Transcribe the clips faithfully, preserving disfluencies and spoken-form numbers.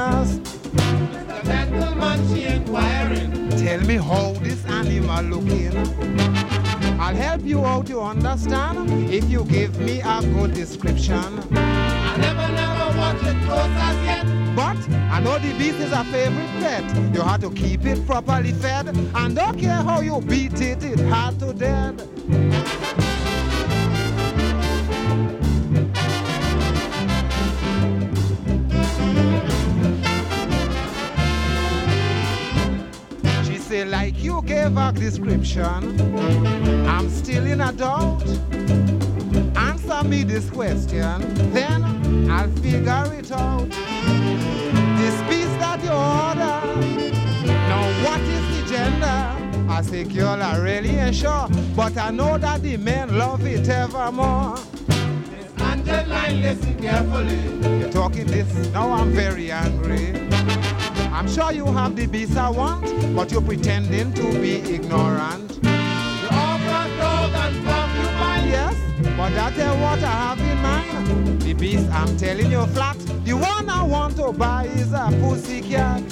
nurse. The gentleman she inquiring. Tell me how this animal looking. I'll help you out to understand if you give me a good description. I never, never watched it close as yet. But I know the beast is a favorite pet. You have to keep it properly fed. And don't care how you beat it, it hard to dead. She say, like you gave a description, I'm still in a doubt. Answer me this question, then I'll figure it out. This piece that you order, now what is the gender? I say, girl, I really ain't sure, but I know that the men love it evermore. Miss Angeline, listen carefully. You're talking this, now I'm very angry. I'm sure you have the beast I want, but you're pretending to be ignorant. You offer dog and concubine. Yes, but that's what I have in mind. The beast I'm telling you flat, the one I want to buy is a pussycat.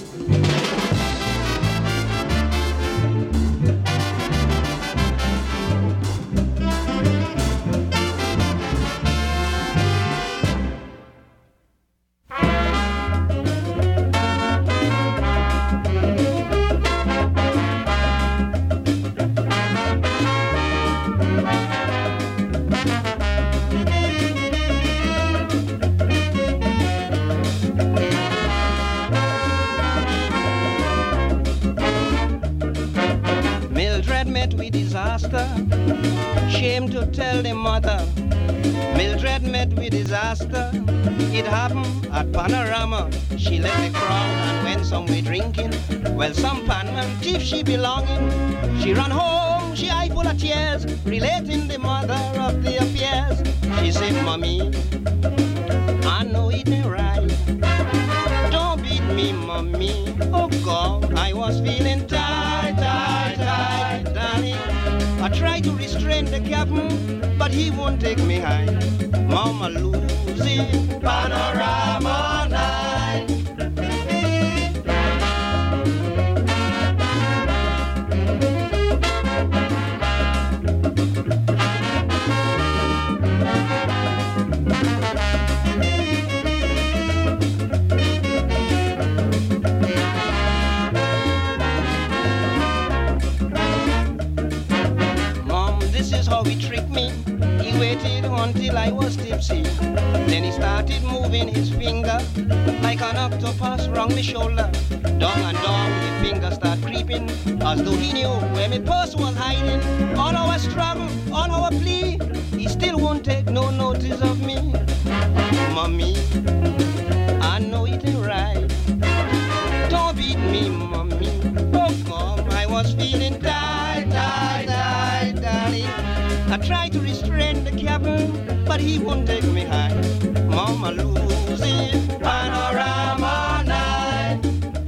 Shame to tell the mother, Mildred met with disaster. It happened at Panorama. She left the crowd and went somewhere drinking. Well, some panman thief she belonging. She ran home, she eye full of tears, relating the mother of the affairs. She said, Mommy, I know it ain't right. Don't beat me, Mommy. Oh God, I was feeling tight, tight, tight, darling. I tried to restrain the captain, but he won't take me high. Mama losing Panorama night. How he tricked me. He waited until I was tipsy. Then he started moving his finger like an octopus round my shoulder. Down and down, the finger start creeping as though he knew where my purse was hiding. On our struggle, on our plea, he still won't take no notice of me. Mommy, I know it ain't right. Don't beat me, Mommy. Oh, come, I was feeling tight, tight, tight, darling. I tried to restrain the captain, but he won't take me high. Mama losing Panorama night.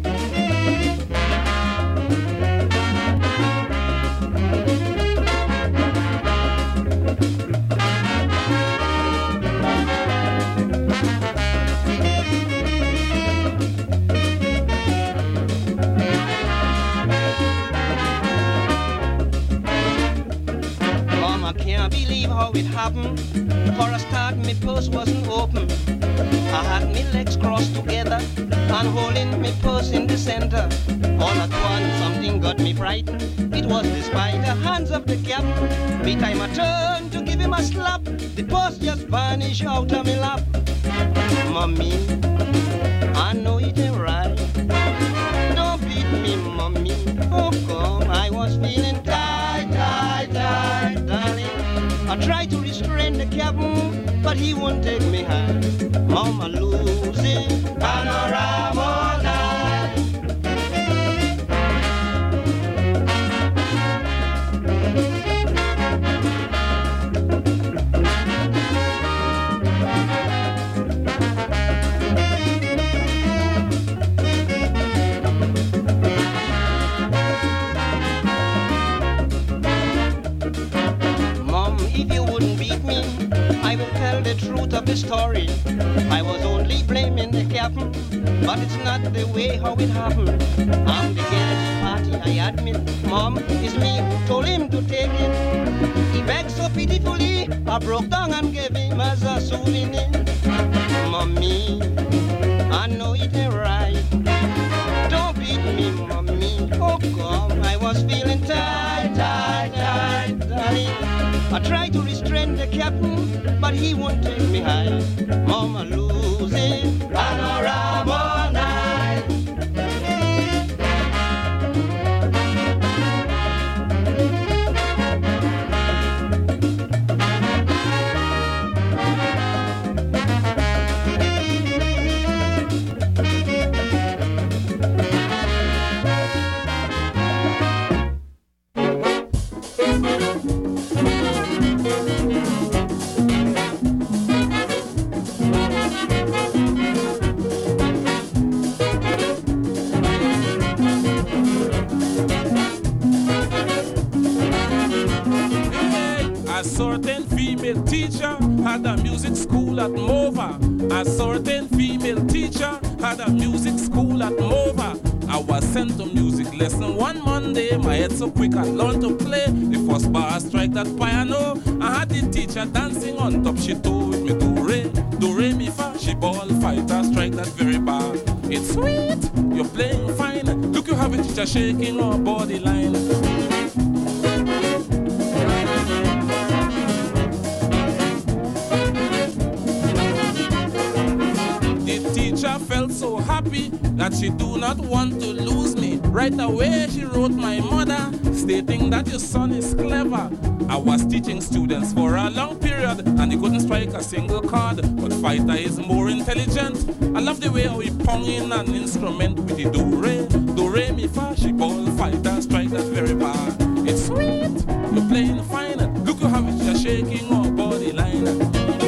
Can't believe how it happened. For a start, my purse wasn't open. I had my legs crossed together and holding my purse in the center. All at once, something got me frightened. It was despite the hands of the captain. By time I turned to give him a slap, the purse just vanished out of my lap. Mommy, I know it ain't right. Don't beat me, Mommy. Oh, come, I was feeling tight, tight, tight, darling. I tried to restrain the captain, but he won't take me high. Mama losing Panorama night. I will tell the truth of the story. I was only blaming the captain but it's not the way how it happened. I'm the guest party, I admit. Mom, it's me who told him to take it. He begged so pitifully, I broke down and gave him as a souvenir. Mommy, I know it ain't right. Don't beat me, mommy. Oh, come, I was feeling tight, tight, tight, tight. I tried to restrain the captain, but he won't take me high. Mama losing, run around all night. certain female teacher had a music school at Mova. A certain female teacher had a music school at Mova. I was sent to music lesson one Monday. My head so quick I learned to play the first bar strike that piano. I had the teacher dancing on top. She told me do re, do re mi fa. She ball fighter strike that very bar. It's sweet, you're playing fine. Look, you have a teacher shaking her body line. I felt so happy that she do not want to lose me. Right away she wrote my mother stating that your son is clever. I was teaching students for a long period and he couldn't strike a single chord. But fighter is more intelligent. I love the way how he pong in an instrument with the do re, do re mi fa. She ball fighter strike that very bar. It's sweet, you're playing fine. Look, you have it, you're shaking her body line.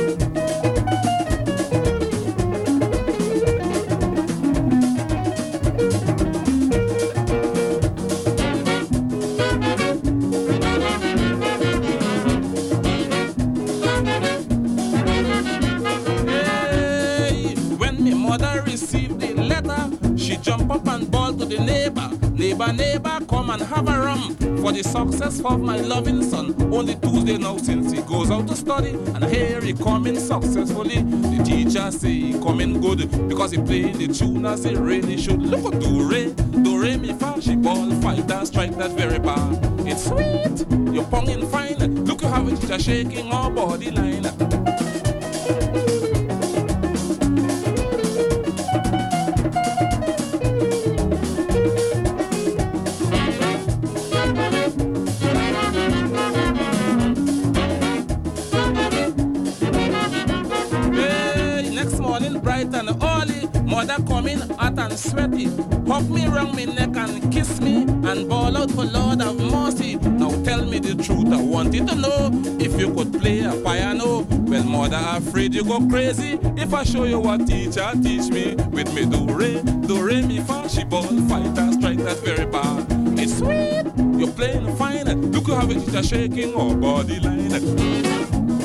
Jump up and ball to the neighbor. Neighbor, neighbor, come and have a rum for the success of my loving son. Only Tuesday now since he goes out to study, and here he coming successfully. The teacher say he coming good because he playing the tune as he really should. Look at do re, do re mi fa. She ball fighter strike that very bar. It's sweet, you're ponging fine. Look, you have it, teacher shaking our body line. And early, mother coming hot and sweaty, hug me round me neck and kiss me and bawl out for Lord have mercy. Now tell me the truth, I wanted to know if you could play a piano. Well, mother, afraid you go crazy if I show you what teacher teach me. With me do re, do re mi fa. She ball fighter strike that very bar. It's sweet, you're playing fine. Look, you have a teacher shaking her body line.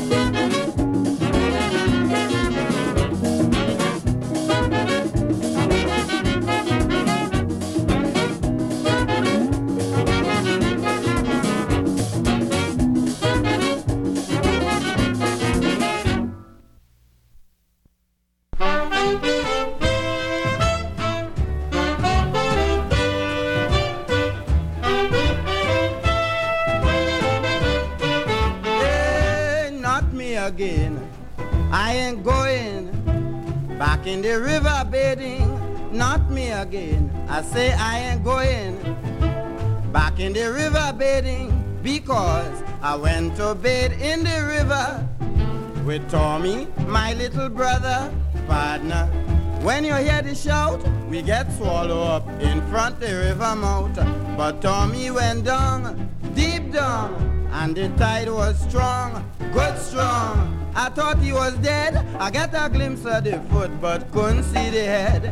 I ain't going back in the river bathing, not me again. I say I ain't going back in the river bathing because I went to bathe in the river with Tommy, my little brother, partner. When you hear the shout, we get swallowed up in front the river mouth. But Tommy went down, deep down, and the tide was strong, good strong. I thought he was dead. I got a glimpse of the foot, but couldn't see the head.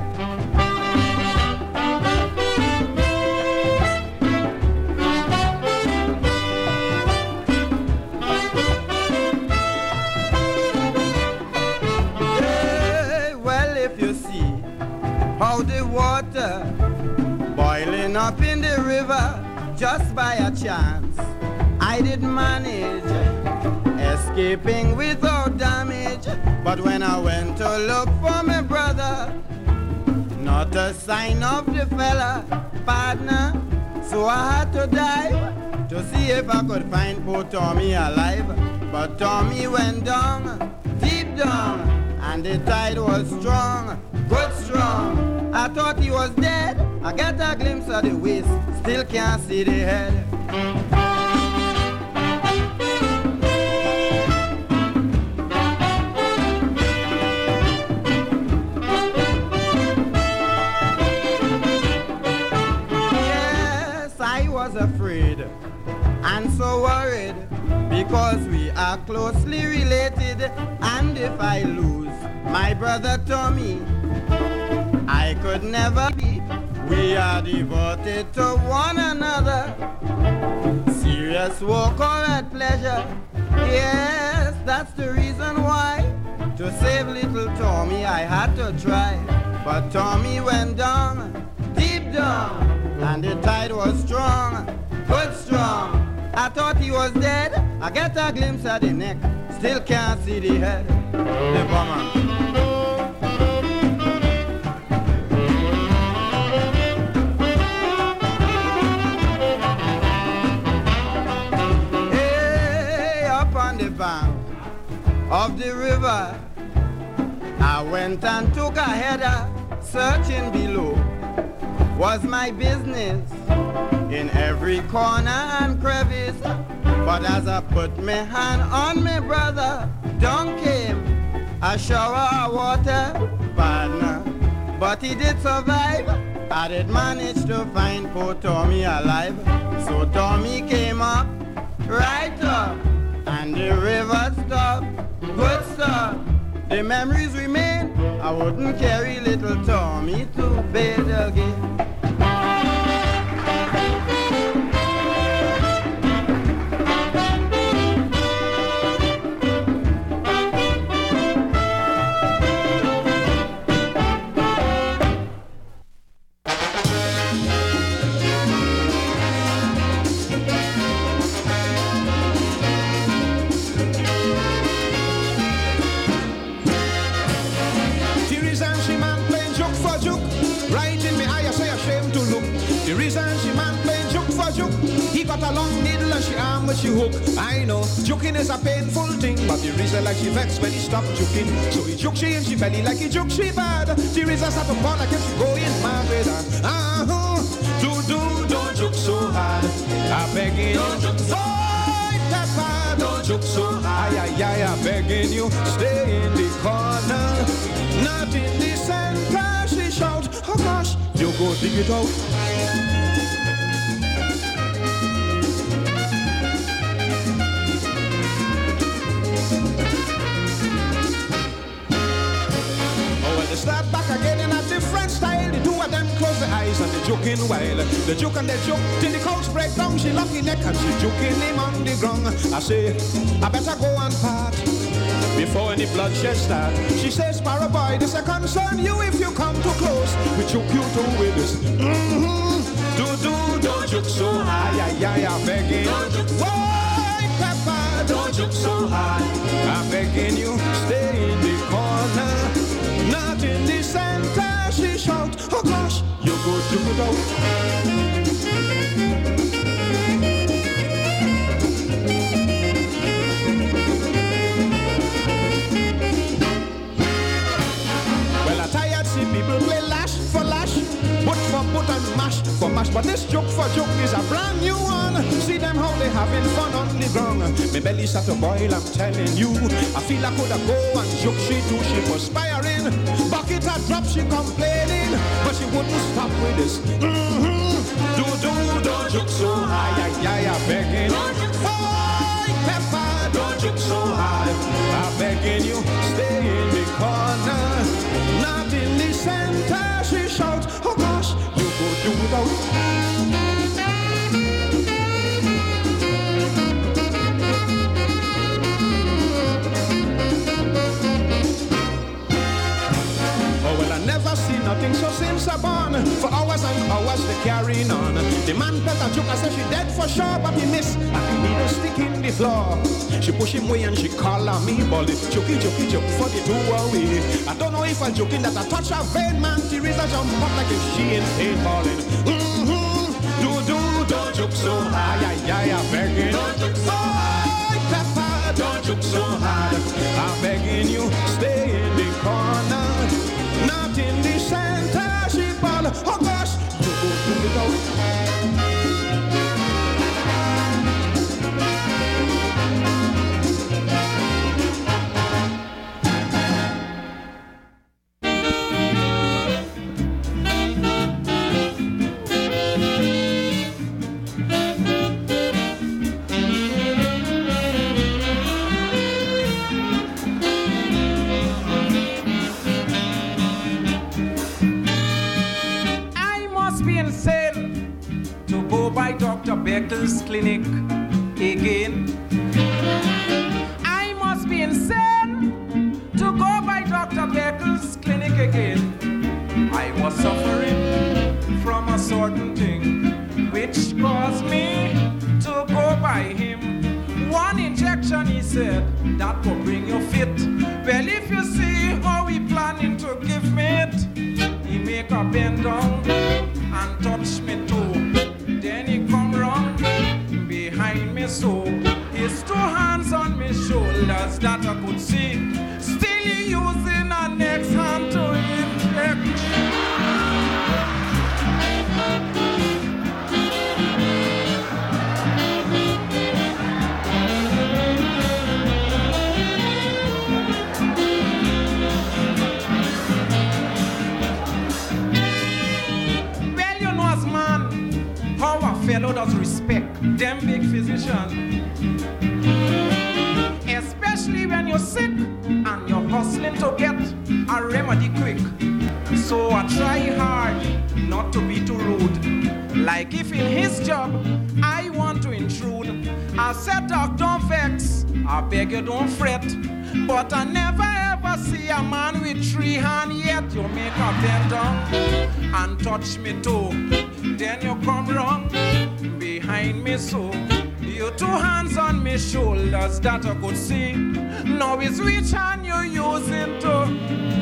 Hey, well, if you see how water boiling up in the river just by a chance. I did manage, escaping without damage. But when I went to look for my brother, not a sign of the fella, partner. So I had to dive to see if I could find poor Tommy alive. But Tommy went down, deep down, and the tide was strong, good strong. I thought he was dead. I get a glimpse of the waist, still can't see the head. Yes, I was afraid and so worried, because we are closely related, and if I lose my brother Tommy, I could never be. We are devoted to one another, serious work or at pleasure. Yes, that's the reason why, to save little Tommy I had to try. But Tommy went down, deep down, and the tide was strong, good strong. I thought he was dead. I get a glimpse of the neck, still can't see the head. The bomber. Bank of the river, I went and took a header, searching below was my business in every corner and crevice. But as I put my hand on my brother, down came a shower of water, partner. But he did survive. I did manage to find poor Tommy alive. So Tommy came up, right up, and the river stopped, good stuff. The memories remain. I wouldn't carry little Tommy to bed again. She hook. I know, joking is a painful thing, but the reason like she vexed when he stopped joking. So he joke she in she belly like he joke she bad. The reason start to fall like if she going mad with her. Uh-huh, do do, don't joke so hard. I begging you, don't joke so hard. Pepper, don't joke so hard. Ay, ay, ay, I begging you, stay in the corner, not in the center. She shout, oh gosh, you go dig it out. Start back again in a different style. The two of them close their eyes and they joking while they joke and they joke till the couch break down. She lucky neck and she joking him on the ground. I say, I better go and part before any bloodshed start. She says, Sparrow boy, this a concern you if you come too close. We choke you too with this. Mm-hmm. Do do, don't joke so high. Ay, ay, ay, I'm begging. Don't joke so high. Pepper, don't joke so high. I'm begging you, stay in the corner. Not in the center, she shout, oh gosh, you go to it out. Well, I tired see people play lash for lash, put for put and mash for mash, but this joke for joke is a brand new one. See them how they having fun on the ground. My belly start to boil, I'm telling you. I feel I could have go and joke she too, she perspiring. Bucket had dropped, she complaining, but she wouldn't stop with this. Mm-hmm. Do do, don't joke so high, ay, ay, ay, begging. Boy, Pepper, don't joke so high. I'm begging you, stay in the corner, not in the center. She shouts, oh gosh, you go do without. Never seen nothing so since I born. For hours and hours they carrying on. The man better joke, I said she dead for sure, but he miss. And he need a stick in the floor. She push him away and she call on me, bully. Jokey, jokey, joke for the two away. I don't know if I'm joking that I touch her vein, man. Teresa jump up like if she in pain, balling. Mm-hmm. Do, do, don't joke so high, ay, ay, I'm begging. Don't joke so high, Pepper, don't joke so hard. I'm begging you, stay in the corner, not in the center. She ball, oh gosh, do, do, do it out. Doctor Beckles' clinic again. I must be insane to go by Doctor Beckles' clinic again. I was suffering from a certain thing which caused me to go by him. One injection, he said, that will bring you fit. Well, if you see how he planning to give me it, he make a bend down and touch me too. Then he come round behind me so his two hands on my shoulders that I could see. Still he using a next hand to inject. Well, you know as man, how a fellow does respect them big physician. Especially when you're sick and you're hustling to get a remedy quick. So I try hard not to be too rude. Like if in his job I want to intrude, I said, Doc, don't vex, I beg you don't fret. But I never ever see a man with three hands yet. You make a bend down and touch me too. Then you come round behind me so you two hands on me shoulders that I could see. Now it's which hand you using to?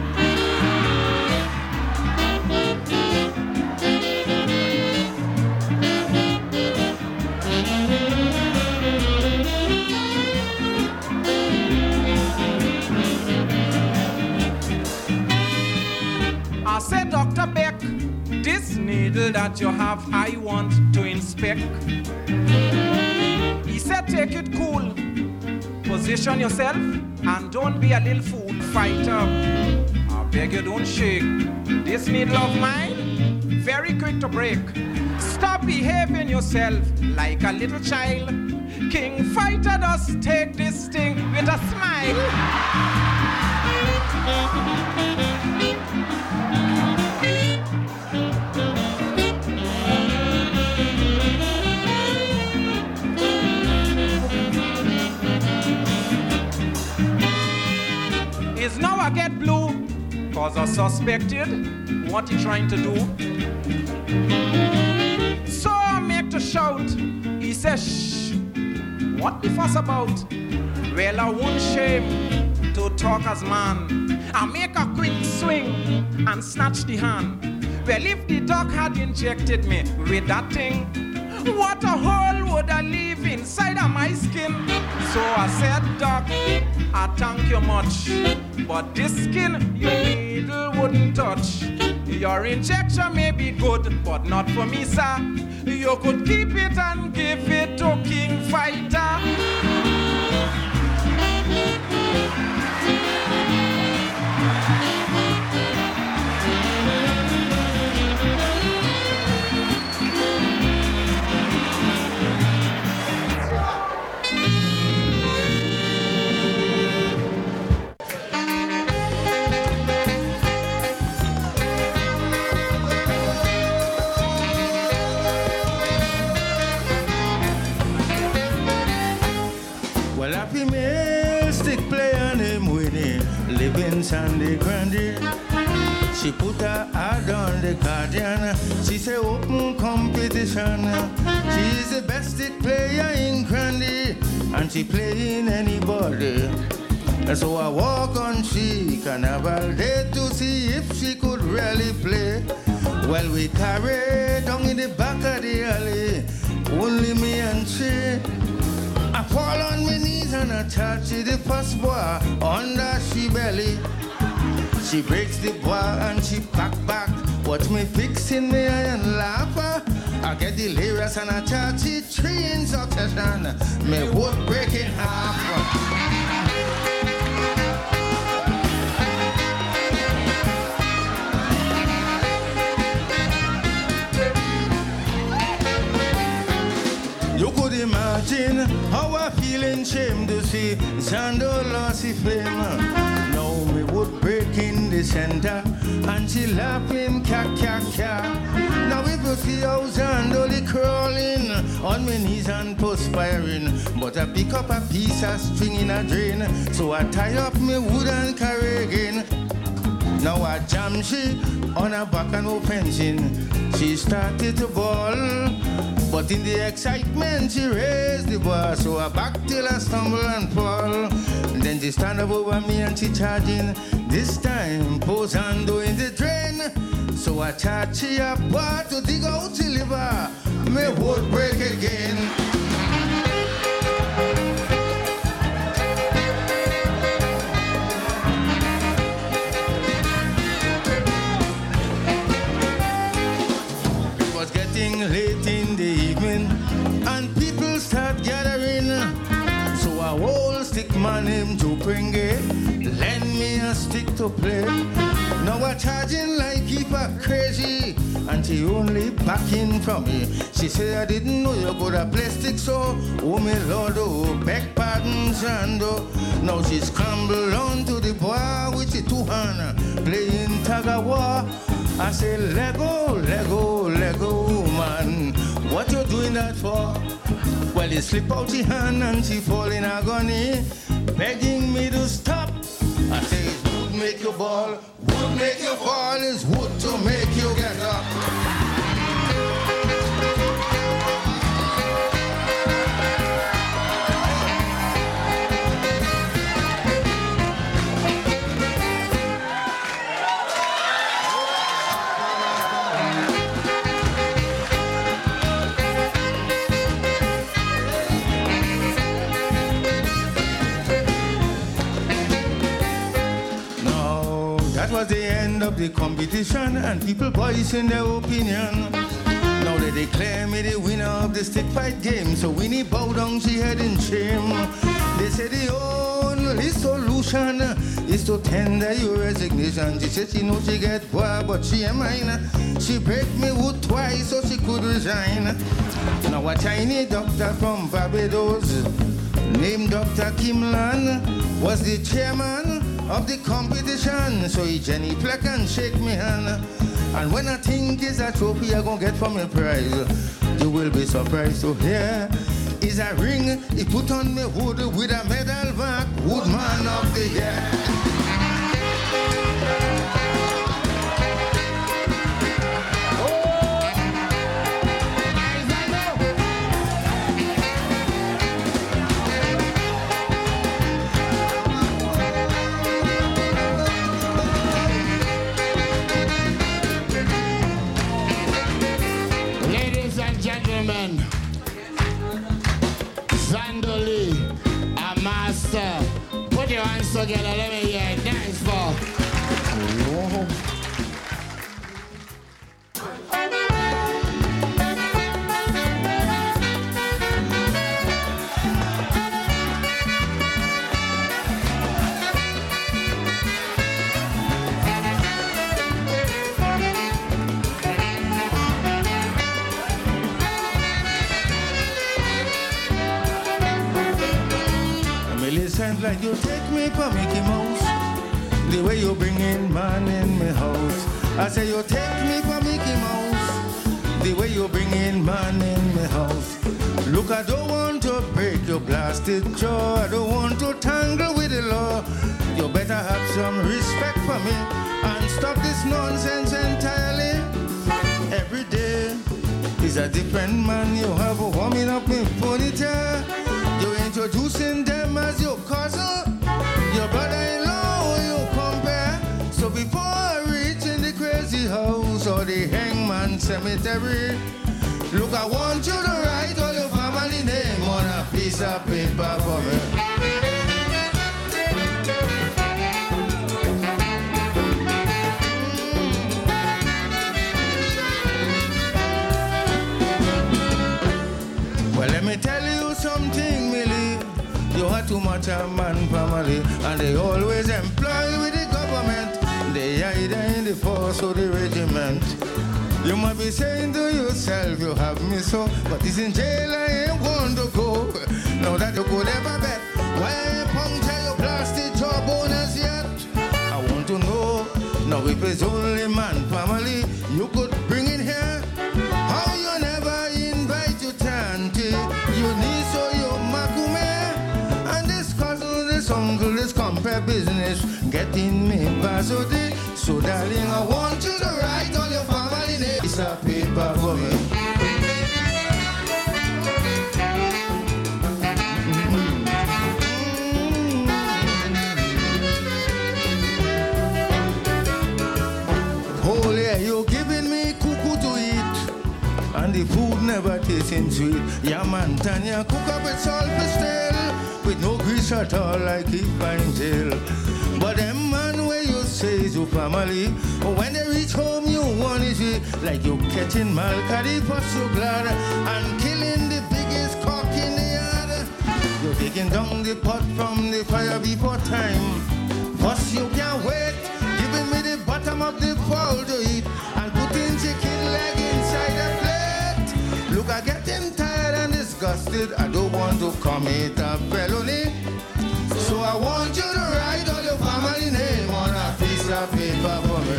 I said, Doctor Beck, this needle that you have, I want to inspect. He said, take it cool, position yourself, and don't be a little fool. Fight up, I beg you don't shake. This needle of mine, very quick to break. Stop behaving yourself like a little child. King Fighter does take this thing with a smile. Is now I get blue, cause I suspected what he trying to do. So I make to shout, he says, shh, what the fuss about? Well, I won't shame to talk as man. I make a quick swing and snatch the hand. Well, if the doc had injected me with that thing, what a hole would I leave inside of my skin? So I said, Doc, I thank you much, but this skin your needle wouldn't touch. Your injection may be good, but not for me, sir. You could keep it and give it to King Fighter. Sandy Grande, she put her heart on the Guardian. She say open competition. She is the best player in Grandy, and she playing anybody. And so I walk on she carnival day to see if she could really play. Well, we carry down in the back of the alley, only me and she. I fall on my knees and I touch the first boy under she belly. She breaks the bar and she pack back. Watch me fixing me and laugh. I get delirious and I touch it three in succession. Me would break in half. You could imagine how I feel in shame to see Zando lost his fame. Now me would break in the center and she laughing, kya kya kya. Now if you see how Zando crawling on my knees and perspiring, but I pick up a piece of string in a drain, so I tie up me wood and carry again. Now I jam she on her back and no fencing. She started to ball, but in the excitement she raised the bar, so I back till I stumble and fall. And then she stand up over me and she charging. This time posando in the drain, so I charge she up bar to dig out the liver. Me would break again. Late in the evening, and people start gathering. So I whole stick man him to bring it, lend me a stick to play. Now I charging like keep her crazy, and she only backing from me. She say I didn't know you could have play stick, so oh me lord, oh beg pardon, Zando. Now she scramble onto the bar with the two hand playing tag of war. I say Lego, Lego, Lego man, what you doing that for? Well, he slip out the hand and she fall in agony, begging me to stop. I say it would make you ball, would make you fall, is wood to make you get up. That was the end of the competition, and people voicing their opinion. Now they declare me the winner of the stick fight game, so Winnie bow down she head in shame. They say the only solution is to tender your resignation. She said she know she get poor, but she ain't mine. She break me wood twice so she could resign. Now a tiny doctor from Barbados named Doctor Kimlan was the chairman of the competition, so he Jenny Fleck and shake me hand. And when I think is a trophy I gonna get from a prize, you will be surprised to hear is a ring he put on me hood with a medal back, Woodman of the Year. Gentlemen, Zando Lee, a master. Put your hands together, let me hear it. Dance for. Whoa. Sounds like you take me for Mickey Mouse, the way you bring in man in my house. I say you take me for Mickey Mouse, the way you bring in man in my house. Look, I don't want to break your blasted jaw, I don't want to tangle with the law. You better have some respect for me and stop this nonsense entirely. is a different man. You have a warming up in ponytail. You're introducing them as your cousin, your brother-in-law, you compare. So before I reach in the crazy house or the hangman cemetery, look, I want you to write all your family name on a piece of paper for me. Well, let me tell you something, Millie. You are too much a man family, and they always employ with the government. They either in the force or the regiment. You might be saying to yourself, you have me so, but it's in jail I ain't want to go. Now that you could ever bet, why ain't puncture your plastic jawboners yet? I want to know, now if it's only man family, you could bring in here. How you never invite your tante, your niece or your makume, and this cousin, this uncle, this compare business, getting me basodi. So darling, I want you to write all your family names. It's a paper for me. Oh yeah, you're giving me cuckoo to eat, and the food never tasting sweet. Yeah man, Tanya, cook up with salt stale, with no grease at all like keep in jail. But them man where you say is your family, when they reach home you want it like you catching Malcadi for so glad and killing the biggest cock in the yard. You're taking down the pot from the fire before time. First you can't wait, giving me the bottom of the bowl to eat and putting chicken leg inside the plate. Look, I'm getting tired and disgusted. I don't want to commit a felony. So I want you to write all your family name on a piece of paper for me.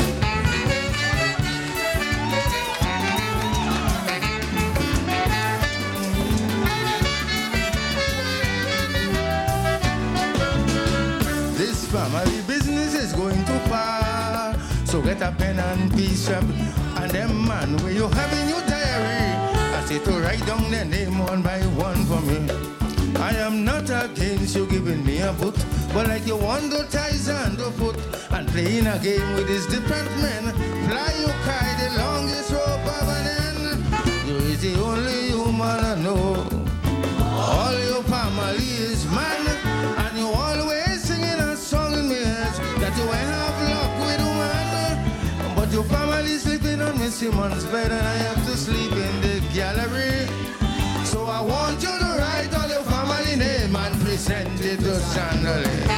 This family business is going too far. So get a pen and piece up, and them man where you have in your diary, I say to write down their name one by one for me. I am not against you giving me a boot, but like you want to ties and the foot, and playing a game with these different men, fly you kite the longest rope of an end. You is the only human I know. All your family is man, and you always singing a song in me head that you ain't have luck with woman. But your family sleeping on Miss Simon's bed, and I have to sleep in the gallery. So I want you to write all your family name and present it to Chandelier.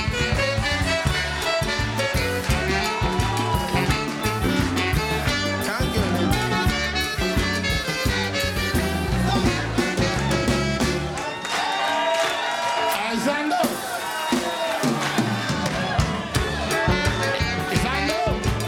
Thank you. Alexander. Alexander.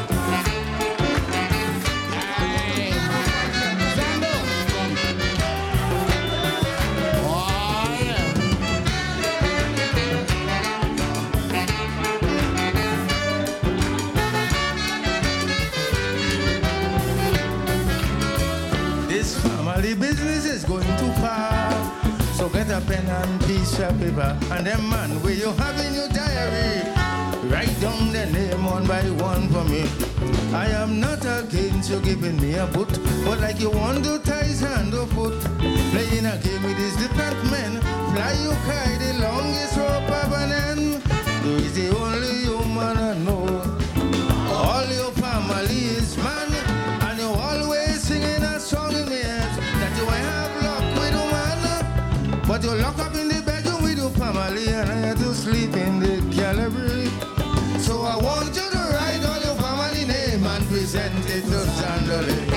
The business is going too far. So get a pen and piece of paper, and them man where you have in your diary, write down the name one by one for me. I am not against you giving me a boot, but like you want to ties hand or foot, playing a game with these different men, fly you kite the longest rope of an end. You is the only human I know. All your family is man, and you always singing a song in me head that you ain't have luck with woman. But you lock up in the bedroom with your family, and I had to sleep in the gallery. So I want you to write all your family name and present it to Chandelier.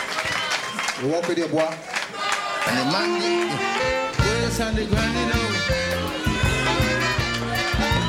You walk with your boy. And the man, where's on the ground, you know?